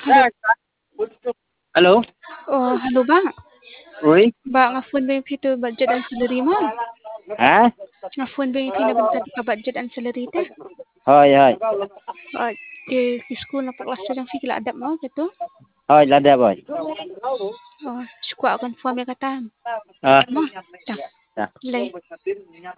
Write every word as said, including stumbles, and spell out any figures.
Hello. Hello? Oh, hello ba? Uy? Ba nga phone ba yung pito budget and salary mo? Ha? Nga phone ba yung pinabantad ka budget and salary te? Hoy, hoy. Ah, ke school na paklas ng fikila adap mo gitu. Hoy, lada boy. Oh, sukwa akan form ya kata. Ah. Mo. Ta. Ya. Lay.